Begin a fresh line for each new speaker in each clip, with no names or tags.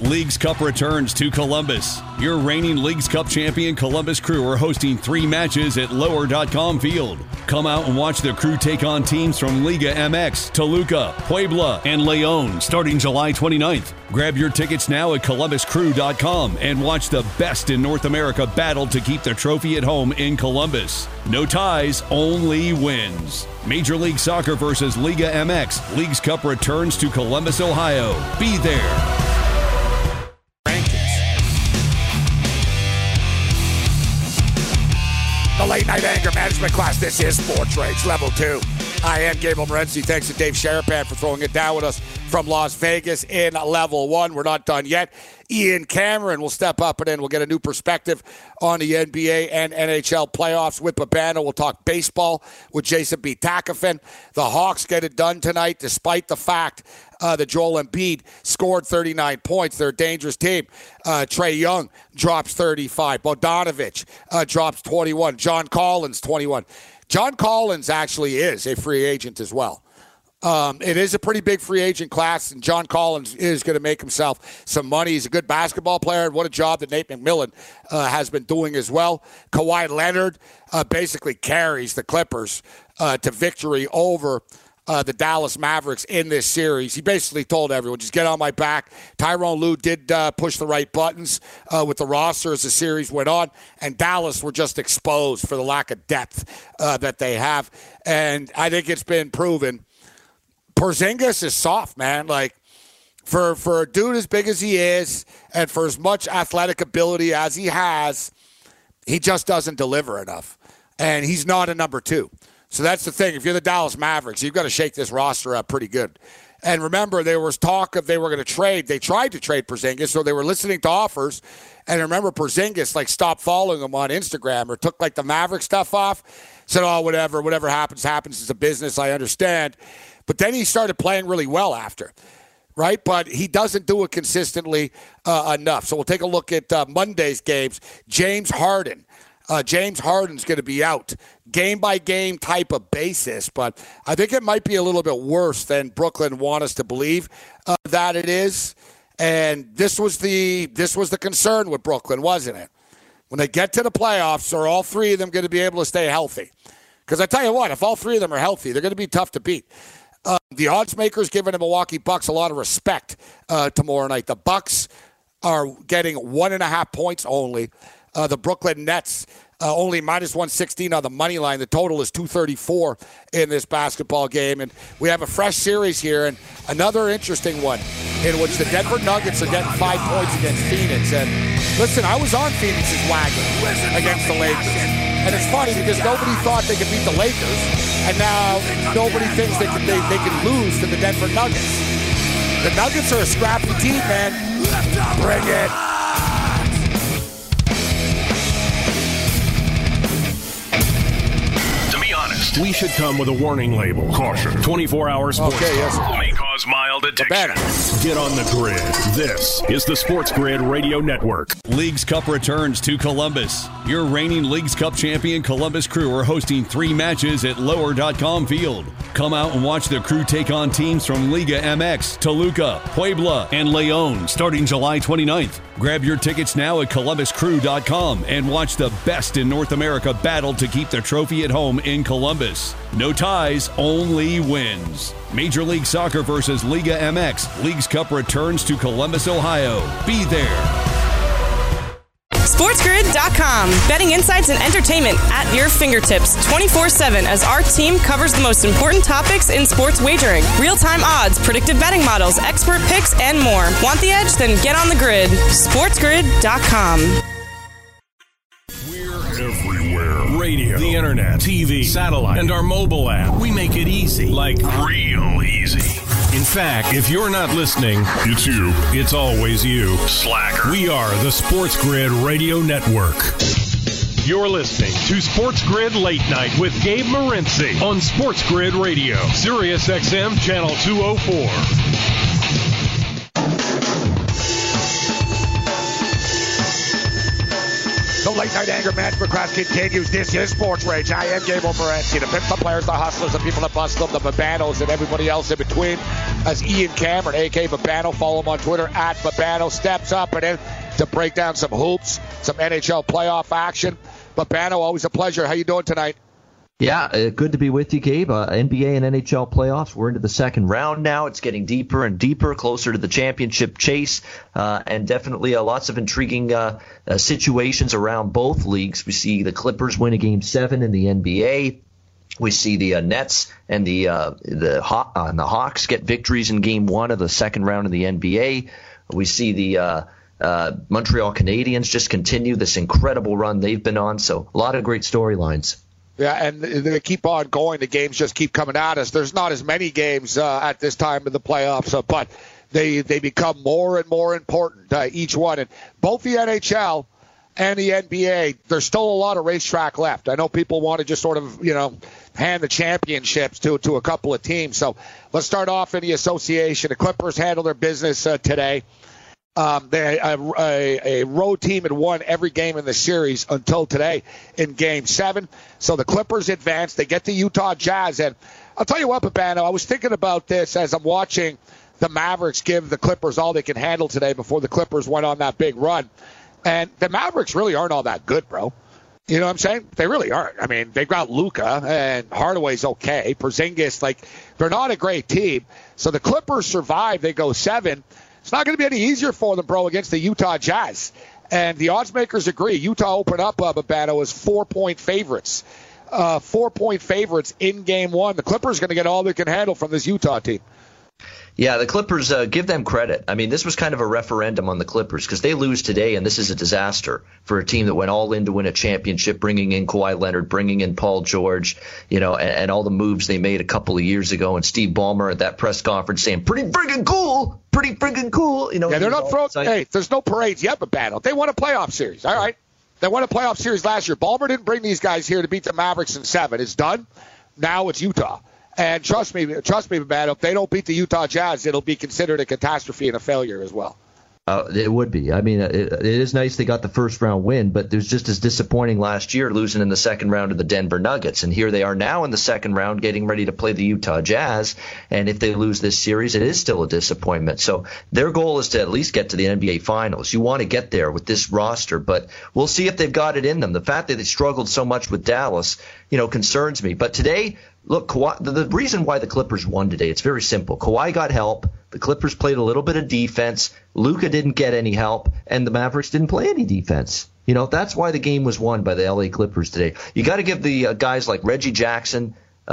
Leagues Cup returns to Columbus. Your reigning Leagues Cup champion Columbus Crew are hosting 3 matches at Lower.com Field. Come out and watch the Crew take on teams from Liga MX, Toluca, Puebla, and León starting July 29th. Grab your tickets now at ColumbusCrew.com and watch the best in North America battle to keep the trophy at home in Columbus. No ties, only wins. Major League Soccer versus Liga MX. Leagues Cup returns to Columbus, Ohio. Be there.
The Late Night Anger Management class. This is Sports Rage Level 2. I am Gabriel Morency. Thanks to Dave Sharapan for throwing it down with us from Las Vegas in Level 1. We're not done yet. Ian Cameron will step up and in. We'll get a new perspective on the NBA and NHL playoffs with Babano. We'll talk baseball with Jason B. Takafin. The Hawks get it done tonight despite the fact that Joel Embiid scored 39 points. They're a dangerous team. Trae Young drops 35. Bogdanovic drops 21. John Collins, 21. John Collins actually is a free agent as well. It is a pretty big free agent class, and John Collins is going to make himself some money. He's a good basketball player, and what a job that Nate McMillan has been doing as well. Kawhi Leonard basically carries the Clippers to victory over the Dallas Mavericks in this series. He basically told everyone, just get on my back. Tyronn Lue did push the right buttons with the roster as the series went on, and Dallas were just exposed for the lack of depth that they have. And I think it's been proven. Porzingis is soft, man. Like, for a dude as big as he is and for as much athletic ability as he has, he just doesn't deliver enough. And he's not a number 2. So that's the thing. If you're the Dallas Mavericks, you've got to shake this roster up pretty good. And remember, there was talk of they were going to trade. They tried to trade Porzingis, so they were listening to offers. And remember, Porzingis, stopped following him on Instagram or took, the Maverick stuff off. Said, oh, whatever happens. It's a business, I understand. But then he started playing really well after, right? But he doesn't do it consistently enough. So we'll take a look at Monday's games. James Harden. James Harden's going to be out game-by-game type of basis, but I think it might be a little bit worse than Brooklyn want us to believe that it is. And this was the concern with Brooklyn, wasn't it? When they get to the playoffs, are all 3 of them going to be able to stay healthy? Because I tell you what, if all 3 of them are healthy, they're going to be tough to beat. The odds makers giving the Milwaukee Bucks a lot of respect tomorrow night. The Bucks are getting 1.5 points only. The Brooklyn Nets only minus 116 on the money line. The total is 234 in this basketball game. And we have a fresh series here, and another interesting one in which the Denver Nuggets are getting 5 points against Phoenix. And listen, I was on Phoenix's wagon against the Lakers. And it's funny because nobody thought they could beat the Lakers, and now nobody thinks they can lose to the Denver Nuggets. The Nuggets are a scrappy team, man. Bring it.
We should come with a warning label. Caution. 24-hour sports may cause mild addiction. Get on the grid. This is the Sports Grid Radio Network.
Leagues Cup returns to Columbus. Your reigning Leagues Cup champion Columbus Crew are hosting 3 matches at Lower.com Field. Come out and watch the Crew take on teams from Liga MX, Toluca, Puebla, and León starting July 29th. Grab your tickets now at ColumbusCrew.com and watch the best in North America battle to keep the trophy at home in Columbus. No ties, only wins. Major League Soccer versus Liga MX. Leagues Cup returns to Columbus, Ohio. Be there.
SportsGrid.com. Betting insights and entertainment at your fingertips 24/7 as our team covers the most important topics in sports wagering. Real-time odds, predictive betting models, expert picks, and more. Want the edge? Then get on the grid. SportsGrid.com.
We're everywhere. Radio, the internet, TV, satellite, and our mobile app. We make it easy. Like real easy. In fact, if you're not listening, it's you. It's always you. Slacker. We are the Sports Grid Radio Network. You're listening to Sports Grid Late Night with Gabe Morency on Sports Grid Radio, Sirius XM Channel 204.
The Late Night Anger Management class continues. This is Sports Rage. I am Gabriel Morency. The pimps, the players, the hustlers, the people that bust them, the Babanos, and everybody else in between. as Ian Cameron, a.k.a. Babano. Follow him on Twitter at Babano. Steps up and in to break down some hoops, some NHL playoff action. Babano, always a pleasure. How you doing tonight?
Yeah, good to be with you, Gabe. NBA and NHL playoffs. We're into the second round now. It's getting deeper and deeper, closer to the championship chase, and definitely lots of intriguing situations around both leagues. We see the Clippers win a Game 7 in the NBA. We see the Nets and the Hawks get victories in Game 1 of the second round of the NBA. We see the Montreal Canadiens just continue this incredible run they've been on. So a lot of great storylines.
Yeah, and they keep on going. The games just keep coming at us. There's not as many games at this time of the playoffs, but they become more and more important, each one. And both the NHL and the NBA, there's still a lot of racetrack left. I know people want to just sort of, hand the championships to a couple of teams. So let's start off in the association. The Clippers handle their business today. A road team had won every game in the series until today in Game 7. So the Clippers advance. They get the Utah Jazz. And I'll tell you what, Babano, I was thinking about this as I'm watching the Mavericks give the Clippers all they can handle today before the Clippers went on that big run. And the Mavericks really aren't all that good, bro. You know what I'm saying? They really aren't. I mean, they've got Luka, and Hardaway's okay. Porzingis, they're not a great team. So the Clippers survive. They go 7. It's not going to be any easier for them, bro, against the Utah Jazz. And the odds makers agree. Utah opened up, Babano, as 4-point favorites. 4-point favorites in Game 1. The Clippers are going to get all they can handle from this Utah team.
Yeah, the Clippers, give them credit. I mean, this was kind of a referendum on the Clippers because they lose today, and this is a disaster for a team that went all in to win a championship, bringing in Kawhi Leonard, bringing in Paul George, and all the moves they made a couple of years ago. And Steve Ballmer at that press conference saying, pretty friggin' cool. Yeah,
they're not throwing. Hey, there's no parades yet, but battle. They won a playoff series. All right. They won a playoff series last year. Ballmer didn't bring these guys here to beat the Mavericks in 7. It's done. Now it's Utah. And trust me, man, if they don't beat the Utah Jazz, it'll be considered a catastrophe and a failure as well.
It would be. I mean, it is nice they got the first round win, but there's just as disappointing last year losing in the second round to the Denver Nuggets. And here they are now in the second round getting ready to play the Utah Jazz. And if they lose this series, it is still a disappointment. So their goal is to at least get to the NBA Finals. You want to get there with this roster, but we'll see if they've got it in them. The fact that they struggled so much with Dallas, concerns me. But today, look, Kawhi, the reason why the Clippers won today, it's very simple. Kawhi got help. The Clippers played a little bit of defense. Luka didn't get any help, and the Mavericks didn't play any defense. That's why the game was won by the LA Clippers today. You got to give the guys like Reggie Jackson,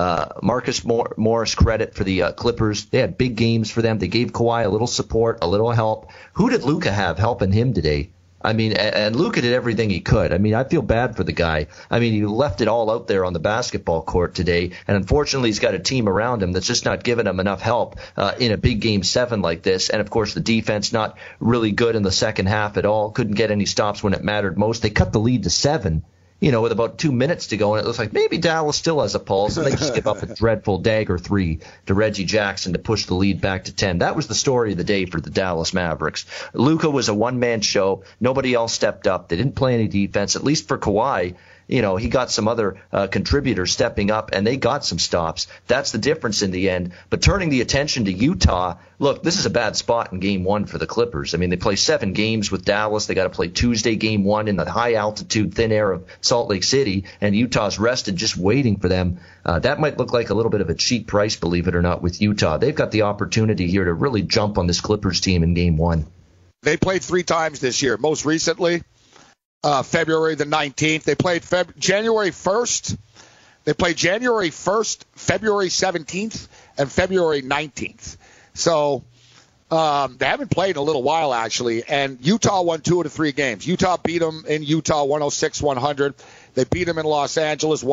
Marcus Morris credit for the Clippers. They had big games for them. They gave Kawhi a little support, a little help. Who did Luka have helping him today? I mean, and Luka did everything he could. I mean, I feel bad for the guy. I mean, he left it all out there on the basketball court today, and unfortunately he's got a team around him that's just not giving him enough help in a big Game 7 like this. And, of course, the defense not really good in the second half at all. Couldn't get any stops when it mattered most. They cut the lead to 7. With about 2 minutes to go, and it looks like maybe Dallas still has a pulse, and they just give up a dreadful dagger 3 to Reggie Jackson to push the lead back to 10. That was the story of the day for the Dallas Mavericks. Luka was a one-man show. Nobody else stepped up. They didn't play any defense, at least for Kawhi. He got some other contributors stepping up, and they got some stops. That's the difference in the end. But turning the attention to Utah, look, this is a bad spot in Game 1 for the Clippers. I mean, they play 7 games with Dallas. They got to play Tuesday Game 1 in the high-altitude, thin air of Salt Lake City, and Utah's rested just waiting for them. That might look like a little bit of a cheap price, believe it or not, with Utah. They've got the opportunity here to really jump on this Clippers team in Game 1.
They played 3 times this year. Most recently, February the 19th. They played January 1st. They played January 1st, February 17th, and February 19th. So they haven't played in a little while, actually. And Utah won 2 of the 3 games. Utah beat them in Utah 106-100. They beat them in Los Angeles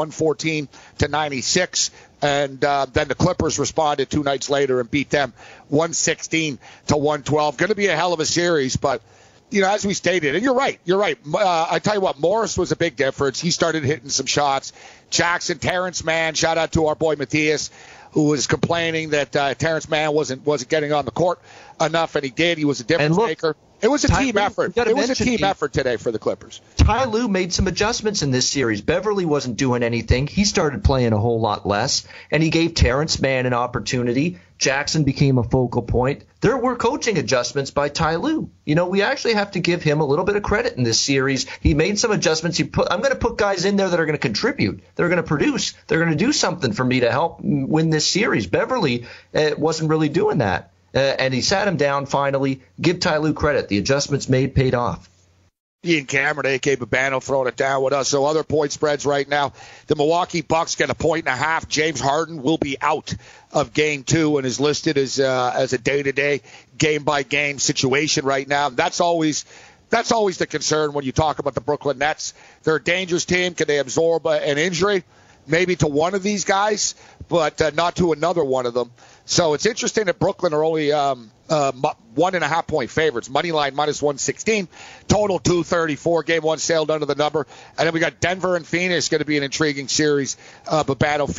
114-96. And then the Clippers responded 2 nights later and beat them 116-112. Going to be a hell of a series, but as we stated, and you're right. I tell you what, Morris was a big difference. He started hitting some shots. Jackson, Terrence Mann, shout out to our boy Matthias, who was complaining that Terrence Mann wasn't getting on the court enough, and he did. He was a difference maker. It was a team effort. It was a team effort today for the Clippers.
Ty Lue made some adjustments in this series. Beverly wasn't doing anything. He started playing a whole lot less, and he gave Terrence Mann an opportunity Jackson became a focal point. There were coaching adjustments by Ty Lue. We actually have to give him a little bit of credit in this series. He made some adjustments. I'm going to put guys in there that are going to contribute. They're going to produce. They're going to do something for me to help win this series. Beverly wasn't really doing that. And he sat him down finally. Give Ty Lue credit. The adjustments made paid off.
Ian Cameron, A.K. Babano, throwing it down with us. So other point spreads right now. The Milwaukee Bucks get 1.5. James Harden will be out of Game 2 and is listed as a day-to-day, game-by-game situation right now. That's always the concern when you talk about the Brooklyn Nets. They're a dangerous team. Can they absorb an injury? Maybe to one of these guys, but not to another one of them. So it's interesting that Brooklyn are only 1.5 point favorites. Money line minus 116. Total 234. Game 1 sailed under the number. And then we got Denver and Phoenix. Going to be an intriguing series. Babano.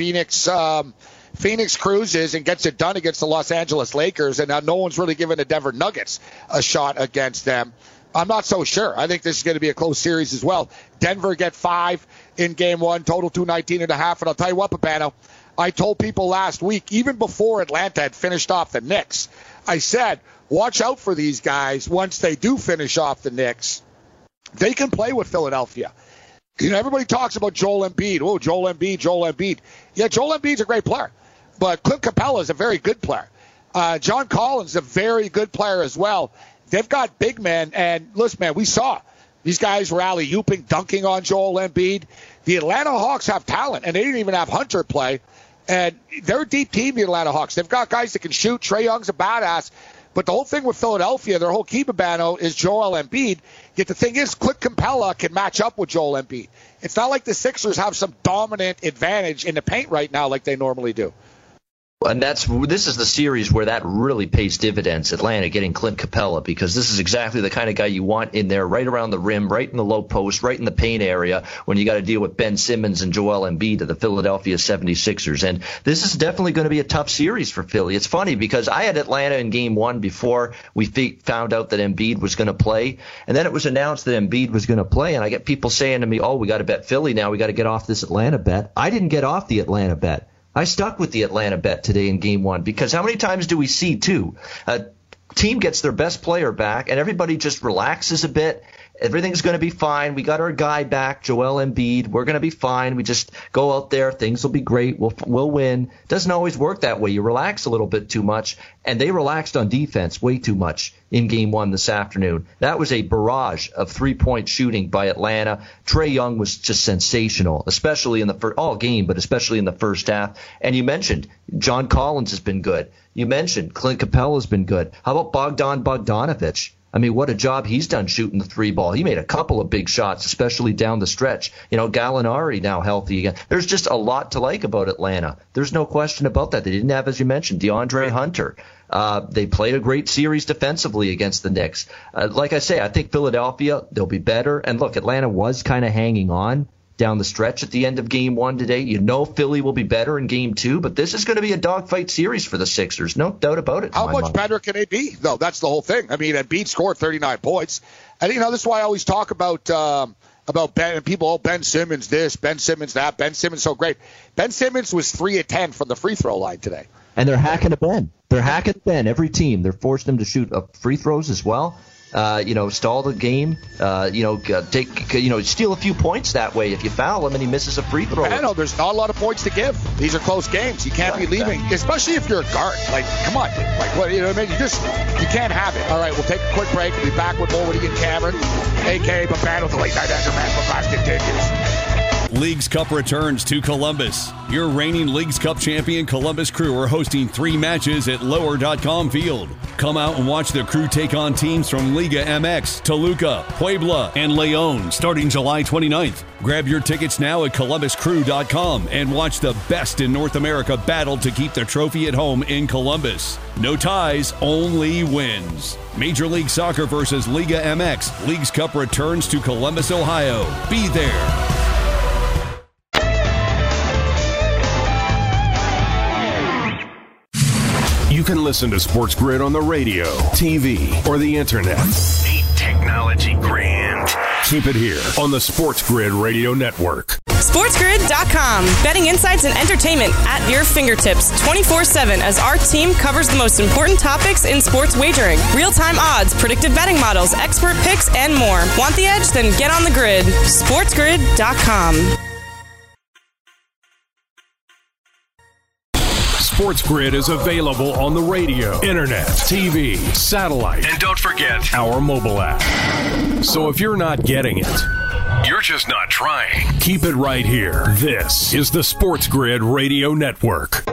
Phoenix cruises and gets it done against the Los Angeles Lakers. And now no one's really given the Denver Nuggets a shot against them. I'm not so sure. I think this is going to be a close series as well. Denver get 5 in Game 1. Total 219.5. And I'll tell you what, Babano, I told people last week, even before Atlanta had finished off the Knicks, I said, watch out for these guys once they do finish off the Knicks. They can play with Philadelphia. Everybody talks about Joel Embiid. Oh, Joel Embiid. Yeah, Joel Embiid's a great player. But Clint Capella is a very good player. John Collins is a very good player as well. They've got big men. And listen, man, we saw these guys were alley-ooping, dunking on Joel Embiid. The Atlanta Hawks have talent, and they didn't even have Hunter play. And they're a deep team, the Atlanta Hawks. They've got guys that can shoot. Trae Young's a badass. But the whole thing with Philadelphia, their whole key, Babano, is Joel Embiid. Yet the thing is, Clint Capella can match up with Joel Embiid. It's not like the Sixers have some dominant advantage in the paint right now like they normally do.
And this is the series where that really pays dividends, Atlanta getting Clint Capella, because this is exactly the kind of guy you want in there, right around the rim, right in the low post, right in the paint area, when you got to deal with Ben Simmons and Joel Embiid of the Philadelphia 76ers. And this is definitely going to be a tough series for Philly. It's funny because I had Atlanta in Game 1 before we found out that Embiid was going to play, and then it was announced that Embiid was going to play, and I get people saying to me, we got to bet Philly now. We got to get off this Atlanta bet. I didn't get off the Atlanta bet. I stuck with the Atlanta bet today in Game 1 because how many times do we see, too, a team gets their best player back and everybody just relaxes a bit. Everything's going to be fine. We got our guy back, Joel Embiid. We're going to be fine. We just go out there. Things will be great. We'll win. Doesn't always work that way. You relax a little bit too much, and they relaxed on defense way too much in Game 1 this afternoon. That was a barrage of three-point shooting by Atlanta. Trae Young was just sensational, especially in the all game, but especially in the first half. And you mentioned John Collins has been good. You mentioned Clint Capella has been good. How about Bogdan Bogdanović? I mean, what a job he's done shooting the three ball. He made a couple of big shots, especially down the stretch. Gallinari now healthy again. There's just a lot to like about Atlanta. There's no question about that. They didn't have, as you mentioned, DeAndre Hunter. They played a great series defensively against the Knicks. Like I say, I think Philadelphia, they'll be better. And look, Atlanta was kind of hanging on down the stretch at the end of Game 1 today. Philly will be better in Game 2, but this is going to be a dogfight series for the Sixers. No doubt about it.
How much better can they be? No, that's the whole thing. I mean, Embiid scored 39 points. And, this is why I always talk about Ben and people, Ben Simmons this, Ben Simmons that, Ben Simmons so great. Ben Simmons was 3 of 10 from the free throw line today.
And they're hacking to Ben. They're hacking to Ben. Every team, they're forcing him to shoot free throws as well. Stall the game, steal a few points that way. If you foul him and he misses a free throw.
I know there's not a lot of points to give. These are close games. You can't be leaving, especially if you're a guard. Like, come on, like what? You can't have it. All right, we'll take a quick break. We'll be back with more with Ian Cameron, a.k.a. Babano, the late night anchorman for Fast continues.
Leagues Cup returns to Columbus. Your reigning Leagues Cup champion Columbus Crew are hosting 3 matches at Lower.com Field. Come out and watch the Crew take on teams from Liga MX, Toluca, Puebla, and León starting July 29th. Grab your tickets now at ColumbusCrew.com and watch the best in North America battle to keep the trophy at home in Columbus. No ties, only wins. Major League Soccer versus Liga MX. Leagues Cup returns to Columbus, Ohio. Be there.
You can listen to Sports Grid on the radio, TV, or the internet. Ain't technology grand? Keep it here on the Sports Grid Radio Network.
SportsGrid.com. Betting insights and entertainment at your fingertips 24/7 as our team covers the most important topics in sports wagering. Real-time odds, predictive betting models, expert picks, and more. Want the edge? Then get on the grid. SportsGrid.com.
Sports Grid is available on the radio, internet, TV, satellite, and don't forget our mobile app. So if you're not getting it, you're just not trying. Keep it right here. This is the Sports Grid Radio Network.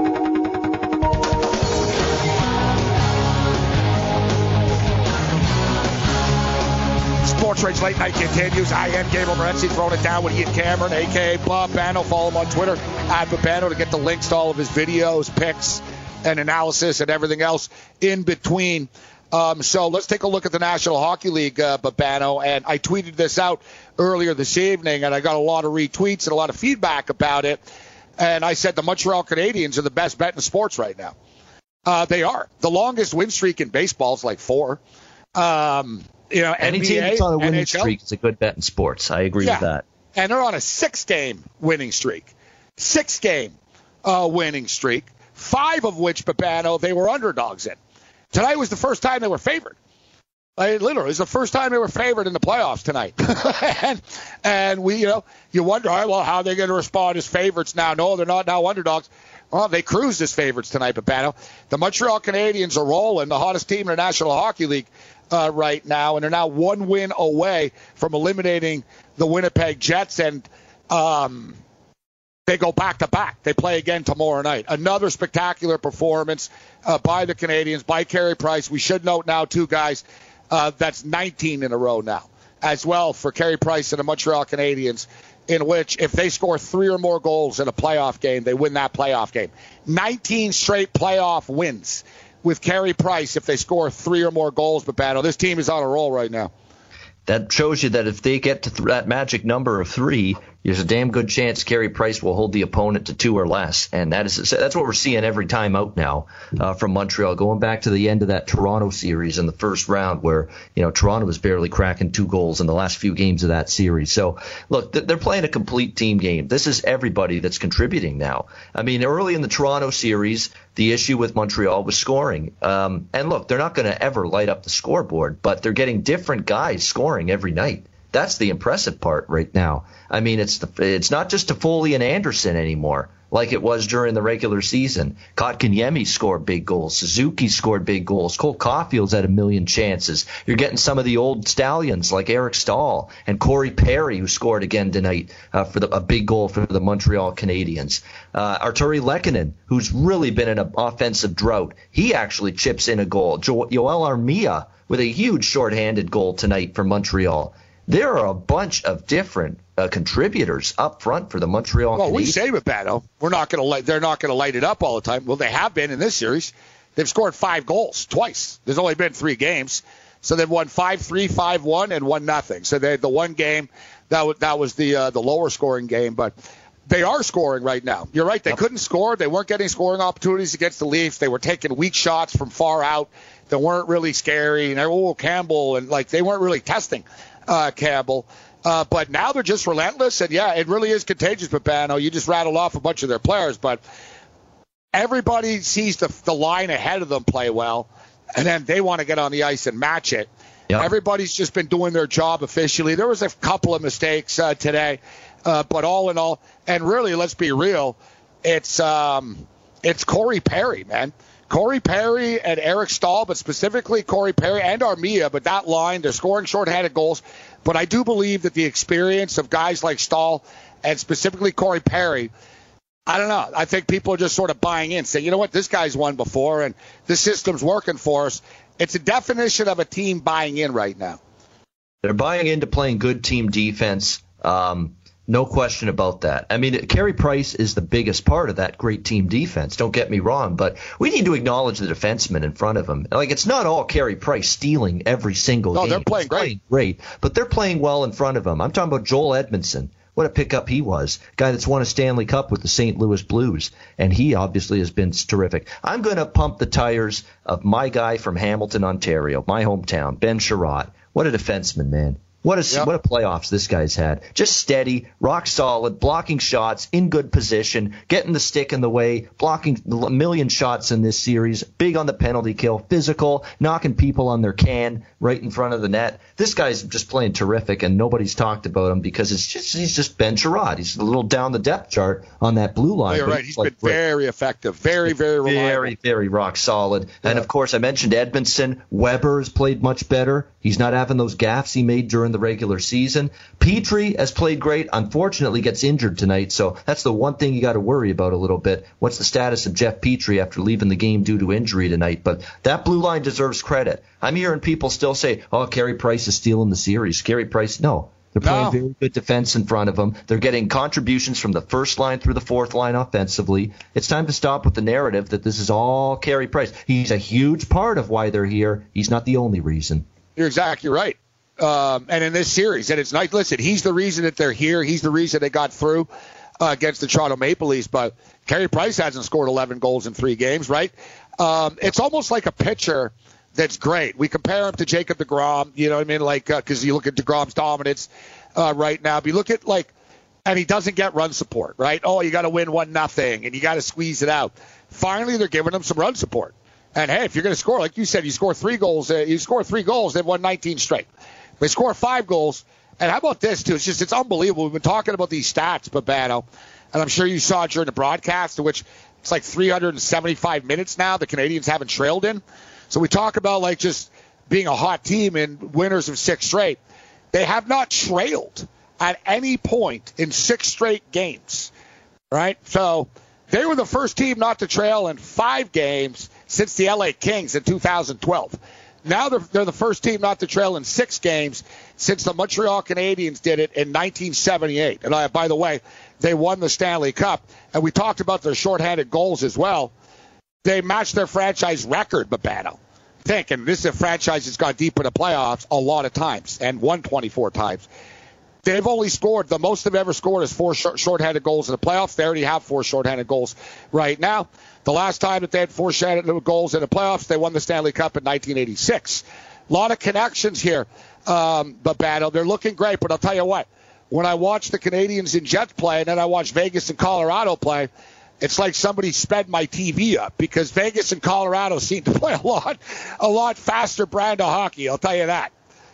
Sports Rage Late Night continues. I am Gabriel Morency, throwing it down with Ian Cameron, a.k.a. Bob Bano. Follow him on Twitter, @Babano, to get the links to all of his videos, picks, and analysis, and everything else in between. So let's take a look at the National Hockey League, Babano. And I tweeted this out earlier this evening, and I got a lot of retweets and a lot of feedback about it. And I said the Montreal Canadiens are the best bet in sports right now. They are. The longest win streak in baseball is like 4.
Any
NBA,
team that's on a winning
NHL,
streak is a good bet in sports. I agree with that.
And they're on a 6-game winning streak. 6-game winning streak, 5 of which, Babano, they were underdogs in. Tonight was the first time they were favored. Literally, it was the first time they were favored in the playoffs tonight. and we, you wonder, well, how are they going to respond as favorites now? No, they're not now underdogs. Well, they cruised as favorites tonight, Babano. The Montreal Canadiens are rolling, the hottest team in the National Hockey League right now, and they're now 1 win away from eliminating the Winnipeg Jets, and they go back-to-back. They play again tomorrow night. Another spectacular performance by the Canadiens, by Carey Price. We should note now, too, guys, that's 19 in a row now as well for Carey Price and the Montreal Canadiens, in which if they score 3 or more goals in a playoff game, they win that playoff game. 19 straight playoff wins with Carey Price if they score 3 or more goals, Babano. This team is on a roll right now.
That shows you that if they get to that magic number of 3, there's a damn good chance Carey Price will hold the opponent to 2 or less. And that's what we're seeing every time out now from Montreal. Going back to the end of that Toronto series in the first round where, Toronto was barely cracking 2 goals in the last few games of that series. So, look, they're playing a complete team game. This is everybody that's contributing now. I mean, early in the Toronto series, the issue with Montreal was scoring. And, look, they're not going to ever light up the scoreboard, but they're getting different guys scoring every night. That's the impressive part right now. I mean, it's not just Toffoli and Anderson anymore like it was during the regular season. Kotkaniemi scored big goals. Suzuki scored big goals. Cole Caulfield's had a million chances. You're getting some of the old stallions like Eric Stahl and Corey Perry, who scored again tonight for a big goal for the Montreal Canadiens. Arturi Lehkonen, who's really been in an offensive drought, he actually chips in a goal. Yoel Armia with a huge shorthanded goal tonight for Montreal. There are a bunch of different contributors up front for the Montreal Canadiens.
Well, we say with Battle, they're not going to light it up all the time. Well, they have been in this series. They've scored 5 goals twice. There's only been 3 games, so they've won 5-3, 5-1, and 1-0. So they had the one game that was the lower scoring game, but they are scoring right now. You're right. They couldn't score. They weren't getting scoring opportunities against the Leafs. They were taking weak shots from far out that weren't really scary. And Campbell, and they weren't really testing Campbell. But now they're just relentless, and it really is contagious, Babano. You just rattled off a bunch of their players, but everybody sees the line ahead of them play well, and then they want to get on the ice and match it. Yep. Everybody's just been doing their job officially. There was a couple of mistakes today, but all in all, and really, let's be real, it's Corey Perry, man. Corey Perry and Eric Stahl, but specifically Corey Perry and Armia, but that line, they're scoring shorthanded goals. But I do believe that the experience of guys like Stahl and specifically Corey Perry, I don't know. I think people are just sort of buying in, saying, you know what, this guy's won before and this system's working for us. It's a definition of a team buying in right now.
They're buying into playing good team defense. No question about that. I mean, Carey Price is the biggest part of that great team defense. Don't get me wrong, but we need to acknowledge the defenseman in front of him. It's not all Carey Price stealing every single game.
No, they're playing
great, but they're playing well in front of him. I'm talking about Joel Edmondson. What a pickup he was. Guy that's won a Stanley Cup with the St. Louis Blues, and he obviously has been terrific. I'm going to pump the tires of my guy from Hamilton, Ontario, my hometown, Ben Sherratt. What a defenseman, man. What a playoffs this guy's had. Just steady, rock solid, blocking shots, in good position, getting the stick in the way, blocking a million shots in this series, big on the penalty kill, physical, knocking people on their can right in front of the net. This guy's just playing terrific, and nobody's talked about him because he's just Ben Sherrod. He's a little down the depth chart on that blue line.
You're right. He's been very effective, very, very reliable.
Very, very rock solid. Yeah. And, of course, I mentioned Edmondson. Weber's played much better. He's not having those gaffes he made during the regular season. Petrie has played great. Unfortunately, gets injured tonight, so that's the one thing you got to worry about a little bit. What's the status of Jeff Petrie after leaving the game due to injury tonight? But that blue line deserves credit. I'm hearing people still say, "Oh, Carey Price is stealing the series." Carey Price, no. They're playing very good defense in front of them. They're getting contributions from the first line through the fourth line offensively. It's time to stop with the narrative that this is all Carey Price. He's a huge part of why they're here. He's not the only reason.
You're exactly right. And in this series, and it's nice. Listen, he's the reason that they're here. He's the reason they got through against the Toronto Maple Leafs. But Carey Price hasn't scored 11 goals in 3 games, right? It's almost like a pitcher that's great. We compare him to Jacob deGrom, you know what I mean? Like, because you look at deGrom's dominance right now. But you look at, like, and he doesn't get run support, right? Oh, you got to win 1-0, and you got to squeeze it out. Finally, they're giving him some run support. And, hey, if you're going to score, like you said, you score 3 goals, they've won 19 straight. They score 5 goals. And how about this, too? It's unbelievable. We've been talking about these stats, Babano, and I'm sure you saw it during the broadcast, in which it's like 375 minutes now the Canadians haven't trailed in. So we talk about, like, just being a hot team and winners of 6 straight. They have not trailed at any point in 6 straight games, right? So they were the first team not to trail in 5 games since the LA Kings in 2012. Now they're the first team not to trail in 6 games since the Montreal Canadiens did it in 1978. And by the way, they won the Stanley Cup. And we talked about their shorthanded goals as well. They matched their franchise record, Babano. And this is a franchise that's gone deep in the playoffs a lot of times and won 24 times. They've only scored, the most they've ever scored is 4 shorthanded goals in the playoffs. They already have 4 shorthanded goals right now. The last time that they had 4 shorthanded goals in the playoffs, they won the Stanley Cup in 1986. A lot of connections here, Babano. They're looking great, but I'll tell you what. When I watch the Canadians and Jets play and then I watch Vegas and Colorado play, it's like somebody sped my TV up because Vegas and Colorado seem to play a lot faster brand of hockey. I'll tell you that.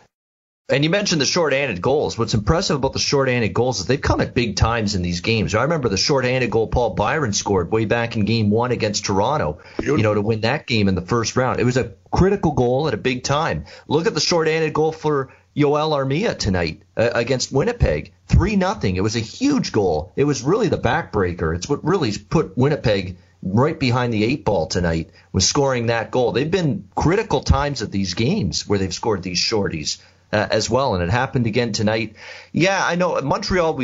And you mentioned the shorthanded goals. What's impressive about the shorthanded goals is they've come at big times in these games. I remember the shorthanded goal Paul Byron scored way back in Game 1 against Toronto, to win that game in the first round. It was a critical goal at a big time. Look at the shorthanded goal for Yoel Armia tonight against Winnipeg. 3-0. It was a huge goal. It was really the backbreaker. It's what really put Winnipeg right behind the 8 ball tonight, was scoring that goal. They've been critical times at these games where they've scored these shorties as well, and it happened again tonight. Yeah, I know Montreal.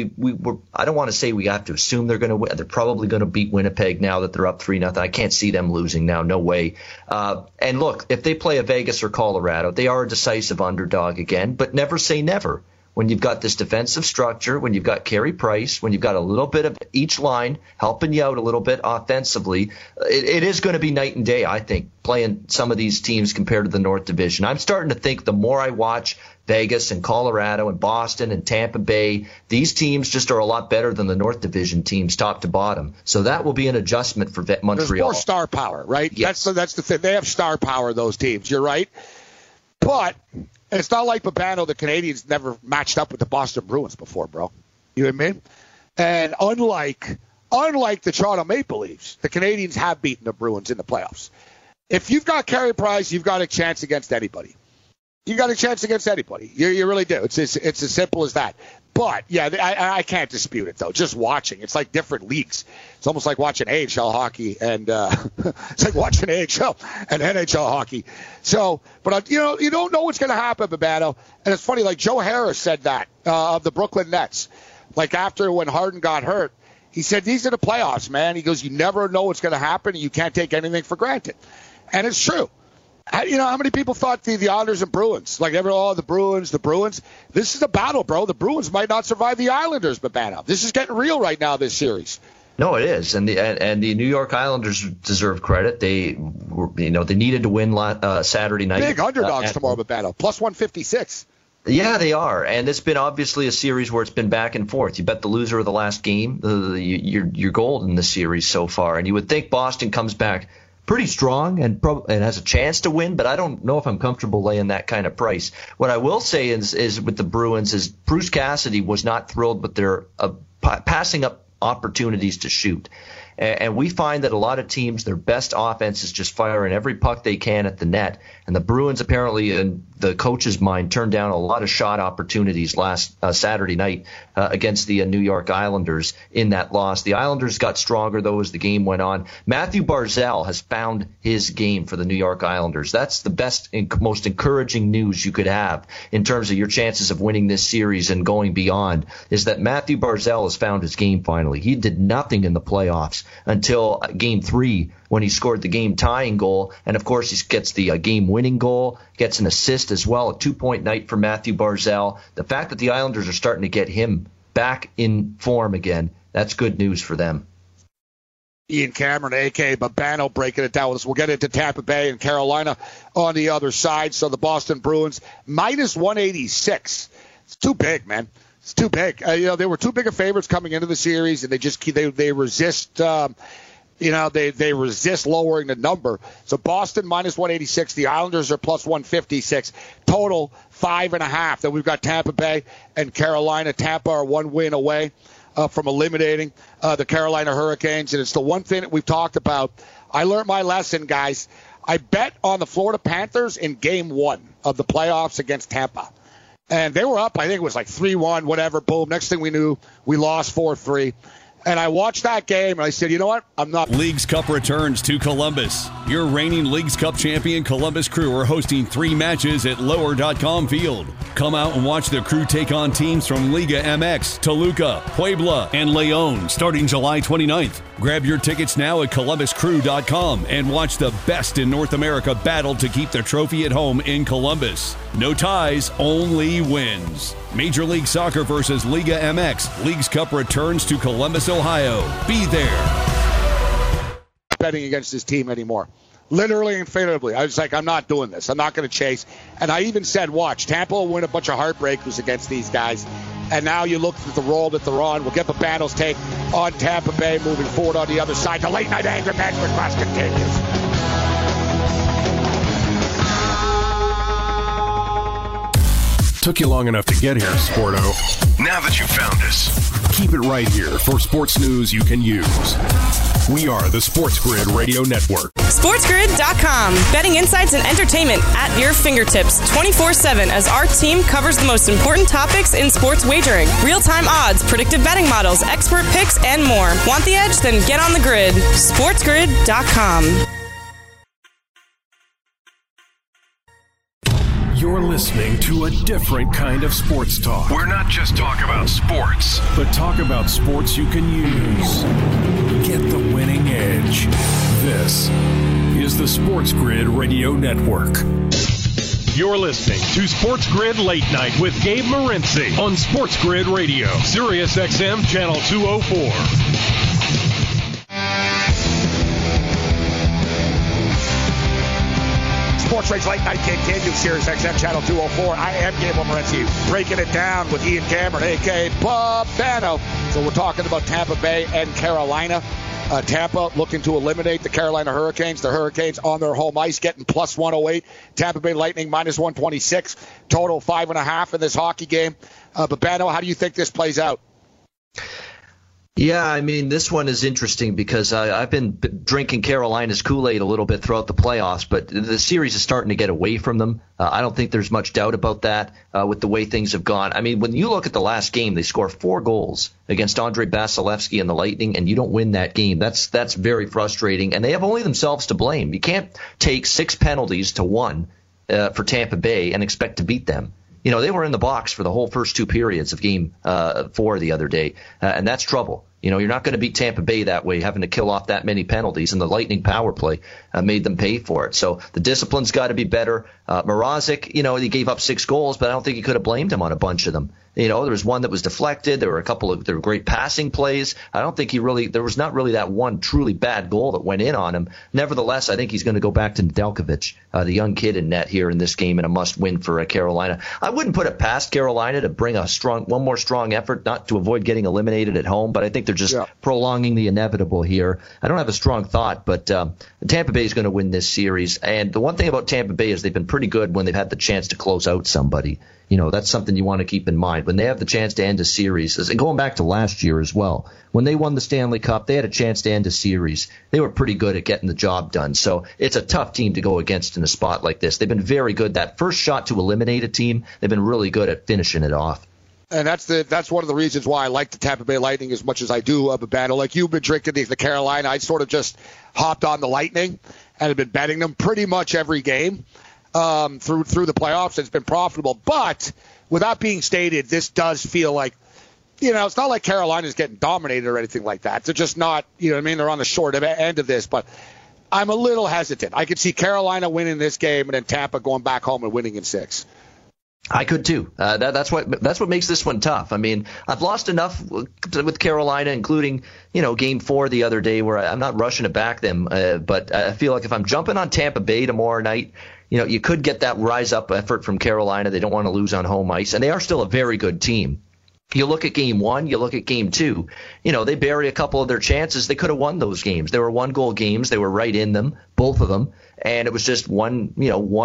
I don't want to say we have to assume they're going to win. They're probably going to beat Winnipeg now that they're up 3-0. I can't see them losing now. No way. And look, if they play a Vegas or Colorado, they are a decisive underdog again. But never say never. When you've got this defensive structure, when you've got Carey Price, when you've got a little bit of each line helping you out a little bit offensively, it is going to be night and day, I think, playing some of these teams compared to the North Division. I'm starting to think the more I watch Vegas and Colorado and Boston and Tampa Bay, these teams just are a lot better than the North Division teams top to bottom. So that will be an adjustment for Montreal.
There's more star power, right?
Yes.
That's the thing. They have star power, those teams. You're right. But it's not like Babano, the Canadians never matched up with the Boston Bruins before, bro. You know what I mean? And unlike the Toronto Maple Leafs, the Canadians have beaten the Bruins in the playoffs. If you've got Carey Price, you've got a chance against anybody. You got a chance against anybody. You really do. It's as simple as that. But, yeah, I can't dispute it, though. Just watching. It's like different leagues. It's almost like watching AHL hockey and it's like watching AHL and NHL hockey. So, but, you don't know what's going to happen, Babano. And it's funny, like Joe Harris said that of the Brooklyn Nets. Like after when Harden got hurt, he said, these are the playoffs, man. He goes, you never know what's going to happen, and you can't take anything for granted. And it's true. How many people thought the Islanders and Bruins, the Bruins. This is a battle, bro. The Bruins might not survive the Islanders, Babano. This is getting real right now, this series.
No, it is, and the New York Islanders deserve credit. They needed to win Saturday night.
Big underdogs tomorrow, Babano. Plus 156.
Yeah, they are, and it's been obviously a series where it's been back and forth. You bet the loser of the last game, you're gold in the series so far, and you would think Boston comes back pretty strong and has a chance to win, but I don't know if I'm comfortable laying that kind of price. What I will say is with the Bruins is Bruce Cassidy was not thrilled with their passing up opportunities to shoot. And we find that a lot of teams, their best offense is just firing every puck they can at the net. And the Bruins apparently, in the coach's mind, turned down a lot of shot opportunities last Saturday night against the New York Islanders in that loss. The Islanders got stronger, though, as the game went on. Matthew Barzal has found his game for the New York Islanders. That's the best and most encouraging news you could have in terms of your chances of winning this series and going beyond, is that Matthew Barzal has found his game finally. He did nothing in the playoffs until Game 3 when he scored the game-tying goal. And, of course, he gets the game-winning goal, gets an assist as well, a 2-point night for Matthew Barzal. The fact that the Islanders are starting to get him back in form again, that's good news for them.
Ian Cameron, a.k.a. Babano, breaking it down with us. We'll get into Tampa Bay and Carolina on the other side. So the Boston Bruins, minus 186. It's too big, man. It's too big. They were too big of favorites coming into the series, and they resist. They resist lowering the number. So Boston minus 186. The Islanders are plus 156. Total 5.5. Then we've got Tampa Bay and Carolina. Tampa are 1 win away from eliminating the Carolina Hurricanes, and it's the one thing that we've talked about. I learned my lesson, guys. I bet on the Florida Panthers in Game 1 of the playoffs against Tampa. And they were up, I think it was like 3-1, whatever, boom. Next thing we knew, we lost 4-3. And I watched that game, and I said, you know what? I'm not.
Leagues Cup returns to Columbus. Your reigning Leagues Cup champion Columbus Crew are hosting 3 matches at Lower.com Field. Come out and watch the Crew take on teams from Liga MX, Toluca, Puebla, and León starting July 29th. Grab your tickets now at ColumbusCrew.com and watch the best in North America battle to keep the trophy at home in Columbus. No ties, only wins. Major League Soccer versus Liga MX. Leagues Cup returns to Columbus, Ohio. Be there.
Betting against this team anymore. Literally and figuratively. I was like, I'm not doing this. I'm not going to chase. And I even said, watch, Tampa will win a bunch of heartbreakers against these guys. And now you look at the role that they're on. We'll get the Battles take on Tampa Bay moving forward on the other side. The late night anger management class continues.
Took you long enough to get here, Sporto. Now that you've found us, keep it right here for sports news you can use. We are the Sports Grid Radio Network.
SportsGrid.com. Betting insights and entertainment at your fingertips 24/7 as our team covers the most important topics in sports wagering. Real-time odds, predictive betting models, expert picks, and more. Want the edge? Then get on the grid. SportsGrid.com.
You're listening to a different kind of sports talk. We're not just talk about sports, but talk about sports you can use. Get the winning edge. This is the Sports Grid Radio Network. You're listening to Sports Grid Late Night with Gabe Morency on Sports Grid Radio, Sirius XM Channel 204.
Sports Rage Late Night continues, Sirius XM Channel 204. I am Gabriel Morency, breaking it down with Ian Cameron, a.k.a. Babano. So we're talking about Tampa Bay and Carolina. Tampa looking to eliminate the Carolina Hurricanes. The Hurricanes on their home ice getting plus 108. Tampa Bay Lightning minus 126. Total 5.5 in this hockey game. Babano, how do you think this plays out?
Yeah, I mean, this one is interesting because I've been drinking Carolina's Kool-Aid a little bit throughout the playoffs, but the series is starting to get away from them. I don't think there's much doubt about that with the way things have gone. I mean, when you look at the last game, they score 4 goals against Andre Vasilevsky and the Lightning, and you don't win that game. That's very frustrating, and they have only themselves to blame. You can't take 6 penalties to 1 for Tampa Bay and expect to beat them. You know, they were in the box for the whole first 2 periods of Game 4 the other day, and that's trouble. You know, you're not going to beat Tampa Bay that way, having to kill off that many penalties, and the Lightning power play made them pay for it. So the discipline's got to be better. Mrazek, he gave up 6 goals, but I don't think you could have blamed him on a bunch of them. There was one that was deflected. There were there were great passing plays. I don't think there was not really that one truly bad goal that went in on him. Nevertheless, I think he's going to go back to Nedeljkovic, the young kid in net here in this game, and a must-win for Carolina. I wouldn't put it past Carolina to bring one more strong effort, not to avoid getting eliminated at home, but I think they're just prolonging the inevitable here. I don't have a strong thought, but Tampa Bay is going to win this series. And the one thing about Tampa Bay is they've been pretty good when they've had the chance to close out somebody. That's something you want to keep in mind. When they have the chance to end a series, and going back to last year as well, when they won the Stanley Cup, they had a chance to end a series. They were pretty good at getting the job done. So it's a tough team to go against in a spot like this. They've been very good. That first shot to eliminate a team, they've been really good at finishing it off.
And that's one of the reasons why I like the Tampa Bay Lightning as much as I do of a battle. Like you've been drinking the Carolina, I sort of just hopped on the Lightning and have been betting them pretty much every game through the playoffs. It's been profitable. But without being stated, this does feel like, it's not like Carolina's getting dominated or anything like that. They're just not, they're on the short end of this. But I'm a little hesitant. I could see Carolina winning this game and then Tampa going back home and winning in 6.
I could too. That's what makes this one tough. I mean, I've lost enough with Carolina, including Game 4 the other day, where I'm not rushing to back them. But I feel like if I'm jumping on Tampa Bay tomorrow night, you could get that rise up effort from Carolina. They don't want to lose on home ice, and they are still a very good team. You look at Game 1, you look at Game 2, they bury a couple of their chances. They could have won those games. They were 1-goal games. They were right in them, both of them. And it was just one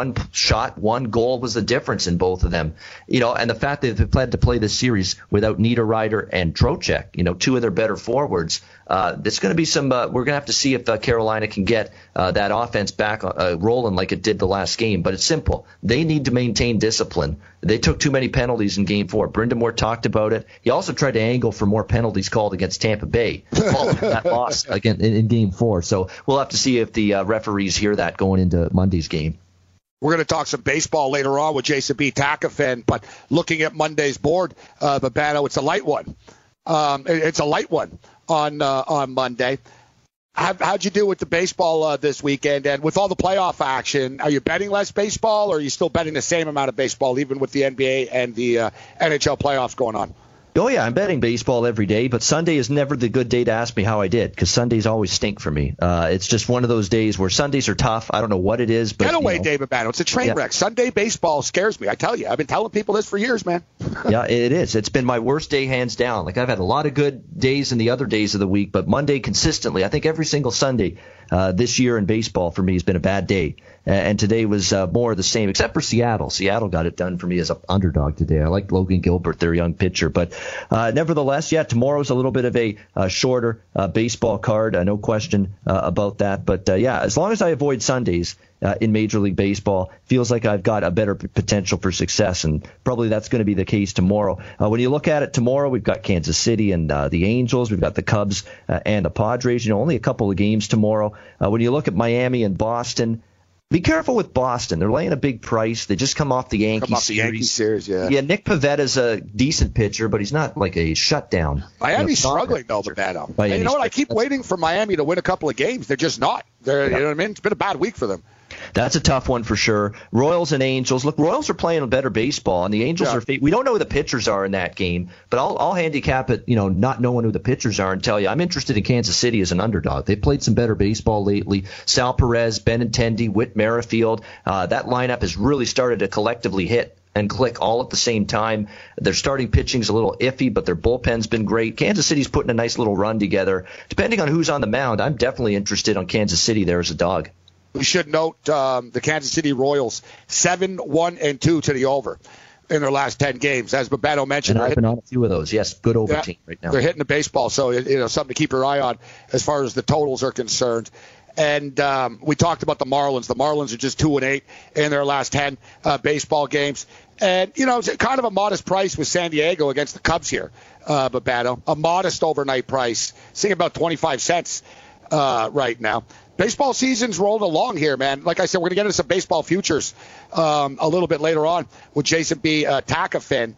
shot, 1 goal was the difference in both of them. And the fact that they've had to play this series without Niederreiter and Trocheck, 2 of their better forwards, there's going to be some. We're going to have to see if Carolina can get that offense back rolling like it did the last game. But it's simple. They need to maintain discipline. They took too many penalties in Game 4. Brind'Amour talked about it. He also tried to angle for more penalties called against Tampa Bay, following that loss again in Game 4. So we'll have to see if the referees hear that going into Monday's game.
We're going to talk some baseball later on with Jason B. Takafin, but looking at Monday's board, Babano, it's a light one. It's a light one on Monday. How'd you do with the baseball this weekend? And with all the playoff action, are you betting less baseball, or are you still betting the same amount of baseball, even with the NBA and the NHL playoffs going on?
Oh, yeah, I'm betting baseball every day, but Sunday is never the good day to ask me how I did, because Sundays always stink for me. It's just one of those days where Sundays are tough. I don't know what it is. But,
Getaway day, Babano. It's a train wreck. Sunday baseball scares me. I tell you. I've been telling people this for years, man.
Yeah, it is. It's been my worst day, hands down. Like, I've had a lot of good days in the other days of the week, but Monday consistently, I think every single Sunday this year in baseball for me has been a bad day. And today was more of the same, except for Seattle. Seattle got it done for me as an underdog today. I like Logan Gilbert, their young pitcher. But nevertheless, tomorrow's a little bit of a shorter baseball card. No question about that. But, as long as I avoid Sundays in Major League Baseball, feels like I've got a better potential for success. And probably that's going to be the case tomorrow. When you look at it tomorrow, we've got Kansas City and the Angels. We've got the Cubs and the Padres. Only a couple of games tomorrow. When you look at Miami and Boston, be careful with Boston. They're laying a big price. They just come off the Yankee series. Yeah, Nick Pavetta's a decent pitcher, but he's not like a shutdown.
Miami's struggling, though, Babano. You know what? I keep waiting for Miami to win a couple of games. They're just not. You know what I mean? It's been a bad week for them.
That's a tough one for sure. Royals and Angels. Look, Royals are playing a better baseball, and the Angels are. We don't know who the pitchers are in that game, but I'll handicap it. Not knowing who the pitchers are, and tell you I'm interested in Kansas City as an underdog. They played some better baseball lately. Sal Perez, Benintendi, Whit Merrifield. That lineup has really started to collectively hit and click all at the same time. Their starting pitching's a little iffy, but their bullpen's been great. Kansas City's putting a nice little run together. Depending on who's on the mound, I'm definitely interested on Kansas City there as a dog.
We should note the Kansas City Royals 7-1-2 to the over in their last 10 games. As Babano mentioned,
and I've been on a few of those. Yes, good over team right now.
They're hitting the baseball, so something to keep your eye on as far as the totals are concerned. And we talked about the Marlins. The Marlins are just 2-8 in their last 10 baseball games. And, it's kind of a modest price with San Diego against the Cubs here, Babano. A modest overnight price, seeing about 25 cents right now. Baseball season's rolled along here, man. Like I said, we're going to get into some baseball futures a little bit later on with Jason B. Takafin.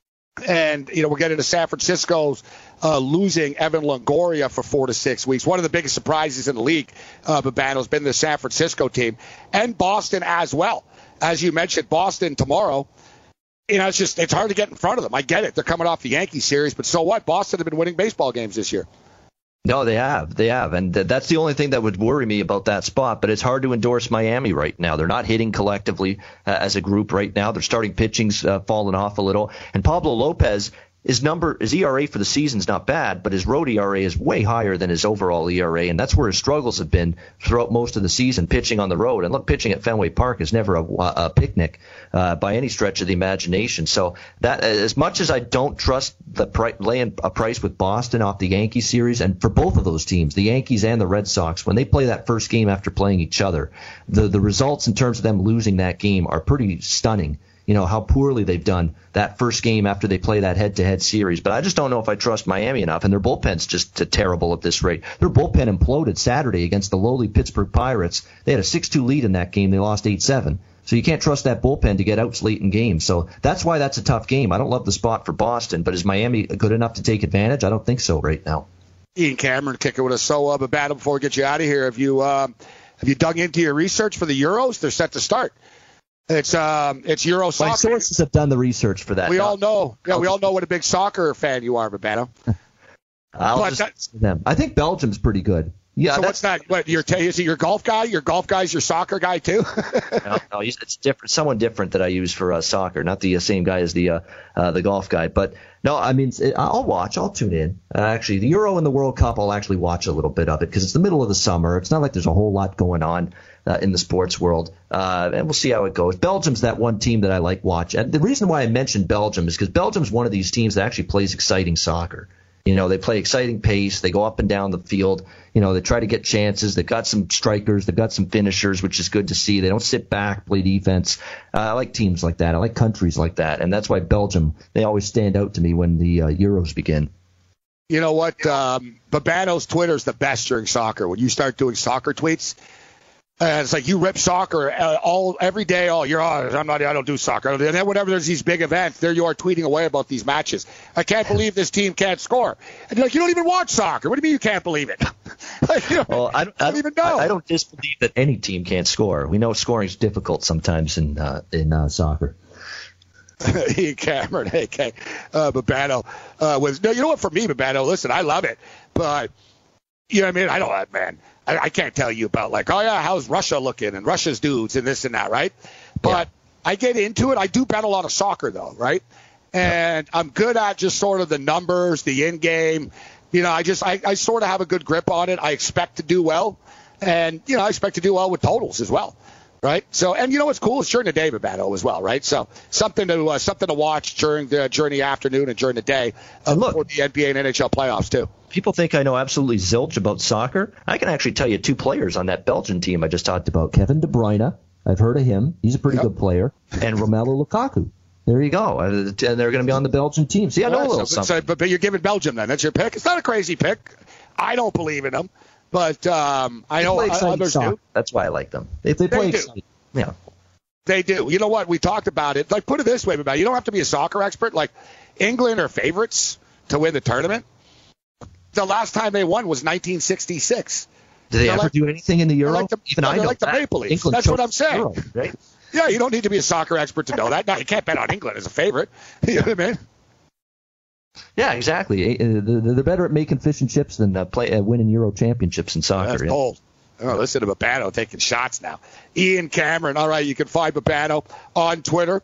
And, we're getting to San Francisco's losing Evan Longoria for 4 to 6 weeks. One of the biggest surprises in the league, Babano, has been the San Francisco team and Boston as well. as you mentioned, Boston tomorrow. It's hard to get in front of them. I get it. They're coming off the Yankee series, but so what? Boston have been winning baseball games this year.
No, they have. And that's the only thing that would worry me about that spot. But it's hard to endorse Miami right now. They're not hitting collectively as a group right now. Their starting pitching's fallen off a little. And Pablo Lopez, his ERA for the season's not bad, but his road ERA is way higher than his overall ERA, and that's where his struggles have been throughout most of the season, pitching on the road. And look, pitching at Fenway Park is never a picnic by any stretch of the imagination. So that, as much as I don't trust laying a price with Boston off the Yankee series, and for both of those teams, the Yankees and the Red Sox, when they play that first game after playing each other, the results in terms of them losing that game are pretty stunning. How poorly they've done that first game after they play that head-to-head series. But I just don't know if I trust Miami enough, and their bullpen's just terrible at this rate. Their bullpen imploded Saturday against the lowly Pittsburgh Pirates. They had a 6-2 lead in that game. They lost 8-7. So you can't trust that bullpen to get outs late in games. So that's why that's a tough game. I don't love the spot for Boston, but is Miami good enough to take advantage? I don't think so right now.
Ian Cameron kicking with us. So, Babano, before we get you out of here, have you dug into your research for the Euros? They're set to start. It's Euro soccer.
My sources have done the research for that.
We all know. Yeah, we all know what a big soccer fan you are, Babano.
I think Belgium's pretty good. Yeah.
So what's that? What is it your golf guy? Your golf guy's your soccer guy too?
No, it's different. Someone different that I use for soccer, not the same guy as the golf guy. But no, I mean, I'll watch. I'll tune in. Actually, the Euro and the World Cup, I'll actually watch a little bit of it because it's the middle of the summer. It's not like there's a whole lot going on in the sports world, and we'll see how it goes. Belgium's that one team that I like watching. And the reason why I mentioned Belgium is because Belgium's one of these teams that actually plays exciting soccer. They play exciting pace. They go up and down the field. They try to get chances. They've got some strikers. They've got some finishers, which is good to see. They don't sit back, play defense. I like teams like that. I like countries like that. And that's why Belgium, they always stand out to me when the Euros begin.
You know what? Babano's Twitter's the best during soccer. When you start doing soccer tweets, it's like you rip soccer every day. I don't do soccer. And then whenever there's these big events, there you are tweeting away about these matches. I can't believe this team can't score. And you're like, you don't even watch soccer. What do you mean you can't believe it?
Well, I don't even know. I don't disbelieve that any team can't score. We know scoring is difficult sometimes in soccer.
Ian Cameron, AK, Babano. You know what? For me, Babano, listen, I love it, but you know what I mean. I don't, man. I can't tell you about how's Russia looking and Russia's dudes and this and that, right? But I get into it. I do bet a lot of soccer, though, right? And I'm good at just sort of the numbers, the in game. I sort of have a good grip on it. I expect to do well, and I expect to do well with totals as well. Right. So, and what's cool is during the day, Babano, as well. Right. So something to watch during the afternoon and during the day for the NBA and NHL playoffs too.
People think I know absolutely zilch about soccer. I can actually tell you two players on that Belgian team I just talked about. Kevin De Bruyne. I've heard of him. He's a pretty good player. And Romelu Lukaku. There you go. And they're going to be on the Belgian team. See, I know a little something.
But you're giving Belgium then. That's your pick. It's not a crazy pick. I don't believe in them. But I know others do.
That's why I like them. If they play exciting. Yeah.
They do. You know what? We talked about it. Like, put it this way, you don't have to be a soccer expert. Like, England are favorites to win the tournament. The last time they won was 1966.
Did they ever do anything in the Euro?
They're like the Maple Leafs. That's what I'm saying. Euro, right? Yeah, you don't need to be a soccer expert to know that. Now, you can't bet on England as a favorite. You know what I mean?
Yeah, exactly. They're better at making fish and chips than winning Euro championships in soccer.
That's cold. Oh, listen to Babano taking shots now. Ian Cameron. All right, you can find Babano on Twitter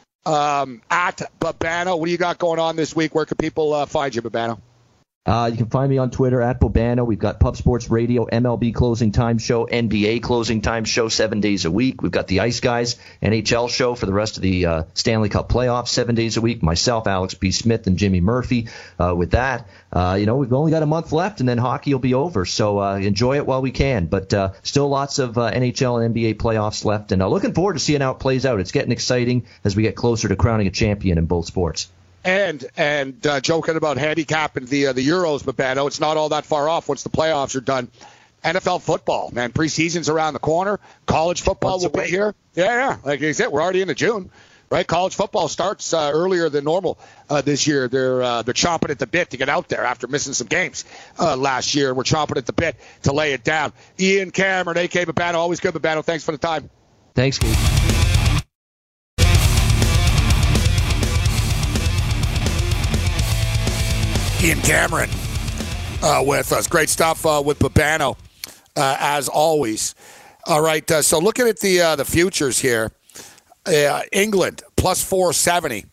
at Babano. What do you got going on this week? Where can people find you, Babano?
You can find me on Twitter at Bobano. We've got Pub Sports Radio, MLB Closing Time Show, NBA Closing Time Show 7 days a week. We've got the Ice Guys NHL show for the rest of the Stanley Cup playoffs 7 days a week. Myself, Alex B. Smith, and Jimmy Murphy with that. We've only got a month left, and then hockey will be over. So enjoy it while we can. But still lots of NHL and NBA playoffs left. And looking forward to seeing how it plays out. It's getting exciting as we get closer to crowning a champion in both sports.
And joking about handicapping the Euros, Babano, it's not all that far off once the playoffs are done. NFL football, man, preseason's around the corner. College football will be here. Yeah. Like I said, we're already into June, right? College football starts earlier than normal this year. They're chomping at the bit to get out there after missing some games last year. We're chomping at the bit to lay it down. Ian Cameron, A.K. Babano, always good, Babano. Thanks for the time.
Thanks, Keith.
Ian Cameron with us. Great stuff with Babano, as always. All right, so looking at the futures here, England plus 470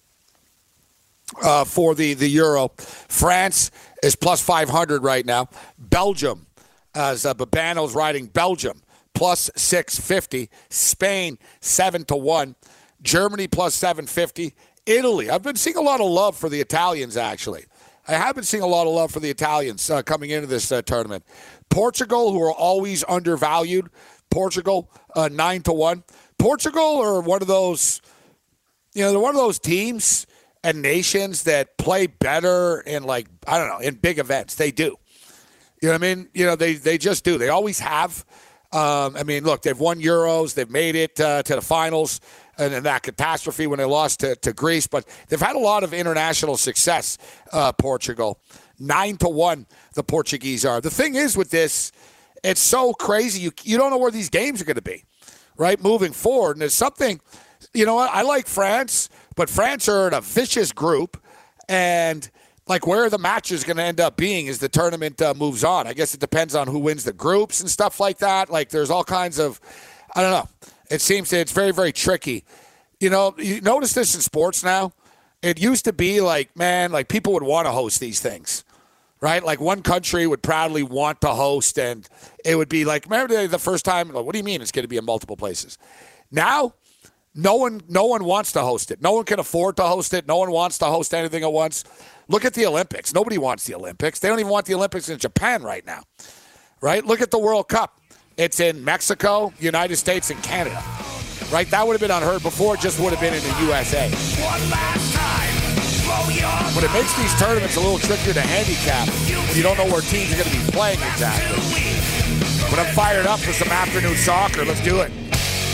for the Euro. France is plus 500 right now. Belgium, as Babano's riding Belgium, plus 650. Spain 7-1. Germany plus 750. Italy. I've been seeing a lot of love for the Italians, actually. I have been seeing a lot of love for the Italians coming into this tournament. Portugal, who are always undervalued. Portugal, 9-1. Portugal are one of those, they're one of those teams and nations that play better in, in big events. They do. You know what I mean? They just do. They always have. Look, they've won Euros. They've made it to the finals. And in that catastrophe when they lost to Greece. But they've had a lot of international success, Portugal. 9-1, the Portuguese are. The thing is with this, it's so crazy. You don't know where these games are going to be, right, moving forward. And there's something, I like France, but France are in a vicious group. And, where the match is going to end up being as the tournament moves on. I guess it depends on who wins the groups and stuff like that. There's all kinds of, I don't know. It seems that it's very, very tricky. You notice this in sports now. It used to be people would want to host these things, right? One country would proudly want to host, and it would be remember the first time? What do you mean it's going to be in multiple places? Now, no one wants to host it. No one can afford to host it. No one wants to host anything at once. Look at the Olympics. Nobody wants the Olympics. They don't even want the Olympics in Japan right now, right? Look at the World Cup. It's in Mexico, United States, and Canada, right? That would have been unheard before. It just would have been in the USA. One last time, but it makes these tournaments a little trickier to handicap. You don't know where teams are going to be playing exactly. But I'm fired up for some afternoon soccer. Let's do it.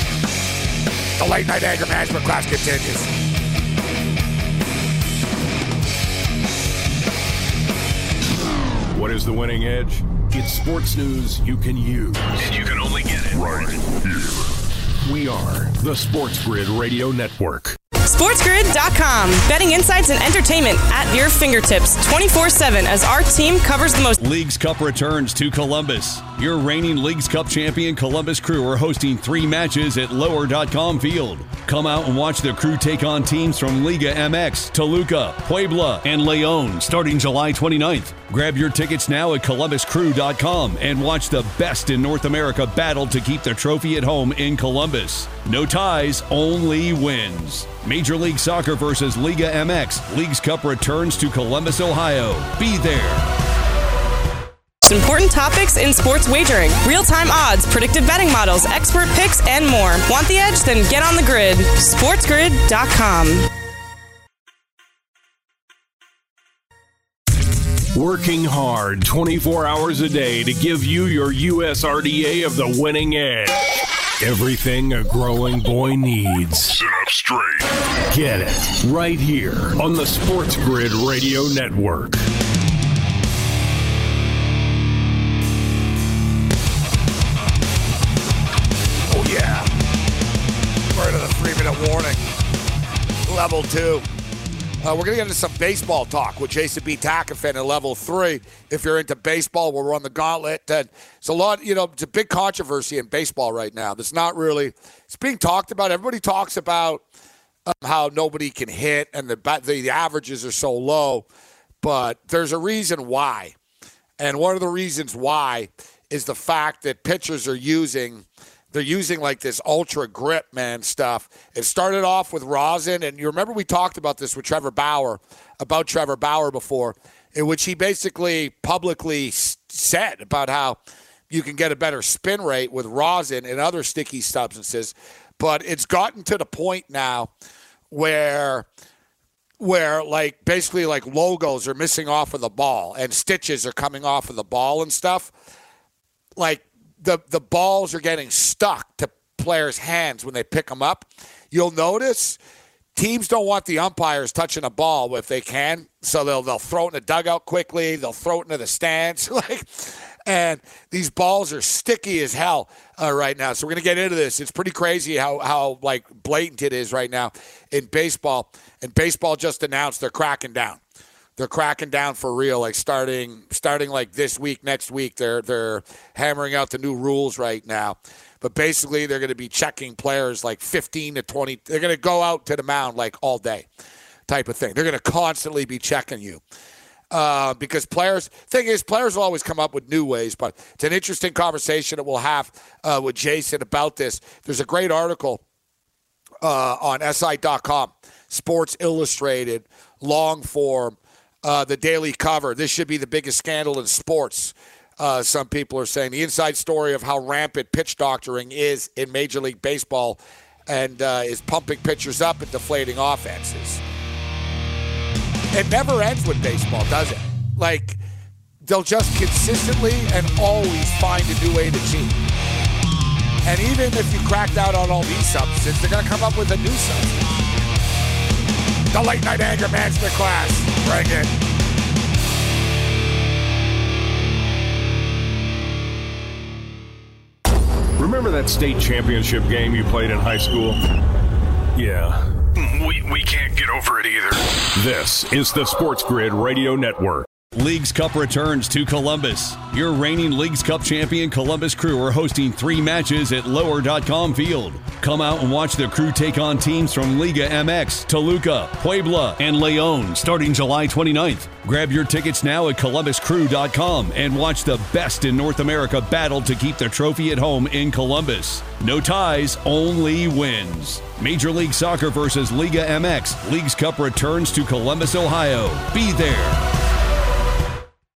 The late night anger management class continues.
What is the winning edge? It's sports news you can use. And you can only get it right here. We are the Sports Grid Radio Network.
SportsGrid.com. Betting insights and entertainment at your fingertips 24/7 as our team covers the most.
Leagues Cup returns to Columbus. Your reigning Leagues Cup champion Columbus Crew are hosting 3 matches at Lower.com Field. Come out and watch the Crew take on teams from Liga MX, Toluca, Puebla, and León starting July 29th. Grab your tickets now at ColumbusCrew.com and watch the best in North America battle to keep the trophy at home in Columbus. No ties, only wins. Major League Soccer versus Liga MX. Leagues Cup returns to Columbus, Ohio. Be there.
Important topics in sports wagering. Real-time odds, predictive betting models, expert picks, and more. Want the edge? Then get on the grid. SportsGrid.com.
Working hard 24 hours a day to give you your USRDA of the winning edge. Everything a growing boy needs. Sit up straight. Get it right here on the Sports Grid Radio Network.
Oh, yeah. We're into the 3-minute warning. Level 2. We're going to get into some baseball talk with Jason B. Takafin at level 3. If you're into baseball, we'll run the gauntlet. It's a lot, it's a big controversy in baseball right now. That's not really, it's being talked about. Everybody talks about how nobody can hit and the averages are so low. But there's a reason why. And one of the reasons why is the fact that pitchers are using this ultra grip, man, stuff. It started off with rosin, and you remember we talked about this with Trevor Bauer before, in which he basically publicly said about how you can get a better spin rate with rosin and other sticky substances. But it's gotten to the point now where basically logos are missing off of the ball and stitches are coming off of the ball and stuff. The balls are getting stuck to players' hands when they pick them up. You'll notice teams don't want the umpires touching a ball if they can, so they'll throw it in the dugout quickly. They'll throw it into the stands. And these balls are sticky as hell right now. So we're going to get into this. It's pretty crazy how blatant it is right now in baseball. And baseball just announced they're cracking down. They're cracking down for real, like starting like this week, next week. They're hammering out the new rules right now. But basically, they're going to be checking players like 15 to 20. They're going to go out to the mound like all day type of thing. They're going to constantly be checking you. Because players will always come up with new ways, but it's an interesting conversation that we'll have with Jason about this. There's a great article on SI.com, Sports Illustrated, long form, the daily cover. This should be the biggest scandal in sports. Some people are saying the inside story of how rampant pitch doctoring is in Major League Baseball and is pumping pitchers up and deflating offenses. It never ends with baseball, does it? Like, they'll just consistently and always find a new way to cheat. And even if you crack down on all these substances, they're going to come up with a new substance. The late night anger management class. Bring it.
Remember that state championship game you played in high school? Yeah. We can't get over it either. This is the Sports Grid Radio Network.
Leagues Cup returns to Columbus. Your reigning Leagues Cup champion Columbus Crew are hosting 3 matches at Lower.com Field. Come out and watch the Crew take on teams from Liga MX, Toluca, Puebla, and Leon starting July 29th. Grab your tickets now at ColumbusCrew.com and watch the best in North America battle to keep the trophy at home in Columbus. No ties, only wins. Major League Soccer versus Liga MX. Leagues Cup returns to Columbus, Ohio. Be there.